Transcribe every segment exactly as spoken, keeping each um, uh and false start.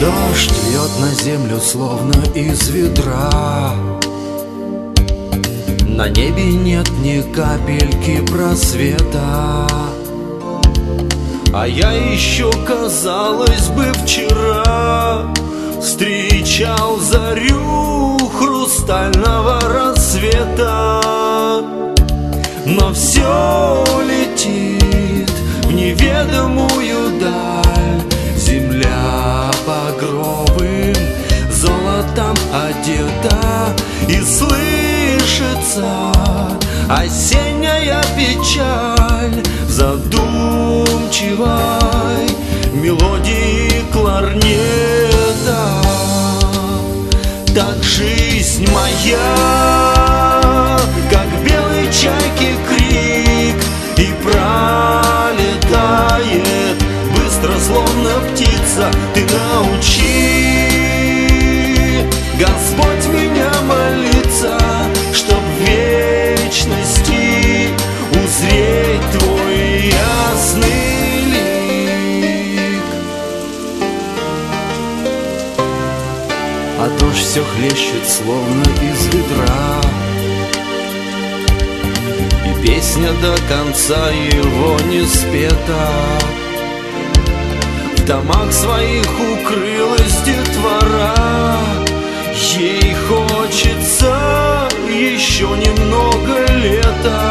Дождь льет на землю, словно из ведра. На небе нет ни капельки просвета. А я еще, казалось бы, вчера встречал зарю хрустального рассвета. Но все летит в неведомую даль. Земля багровым золотом одета, и слышится осенняя печаль в задумчивой мелодии кларнета. Так жизнь моя, как белой чайки крик, и пролетает быстро, словно птица. Ты научи, Господь, меня молиться, чтоб в вечности узреть Твой ясный лик. А дождь все хлещет, словно из ведра, и песня до конца его не спета. В домах своих укрылась детвора, ей хочется еще немного лета.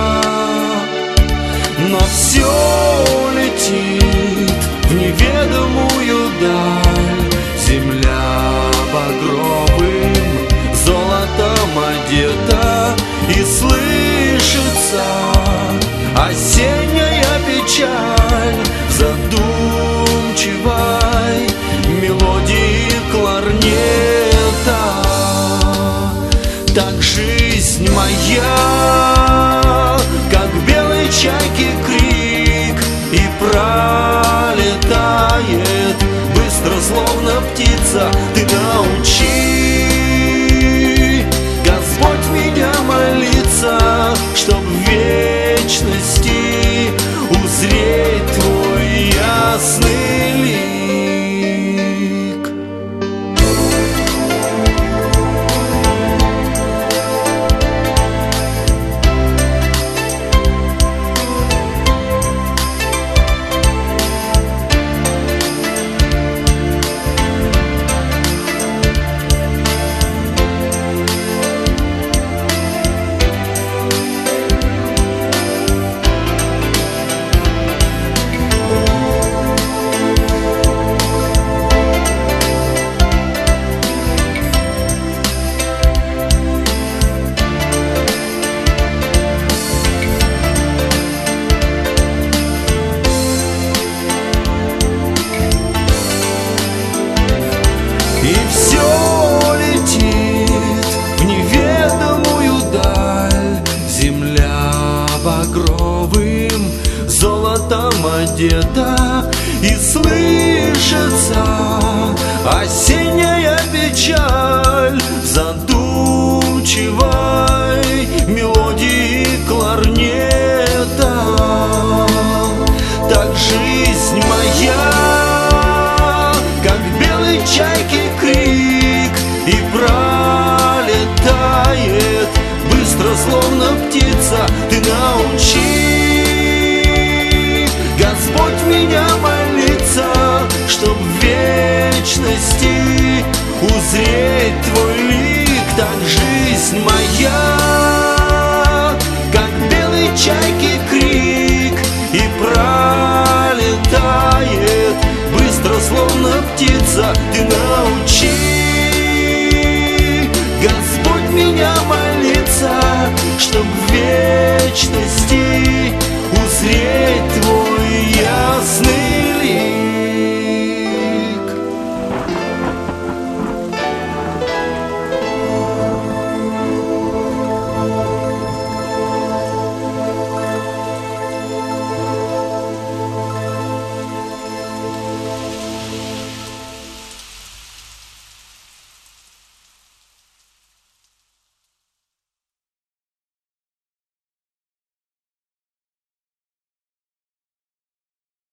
Но все летит в неведомую даль. Земля багровым золотом одета, и слышится осенняя печаль в задумчивой мелодии кларнета. Так жизнь моя, как белой чайки крик, и пролетает быстро, словно птица. Ты научи, Господь, меня молиться, чтоб в вечности узреть Твой ясный лик. И все летит в неведомую даль. Земля багровым золотом одета, и слышится осенняя печаль в задумчивой мелодии кларнета. Так жизнь моя, как белой чайки крик, и пролетает быстро, словно птица. Ты научи, Господь, меня молиться, чтоб в вечности узреть Твой лик. Так жизнь моя, как белой чайки крик, и пролетает быстро, словно птица. Ты научи, Господь, меня молиться, чтоб в вечности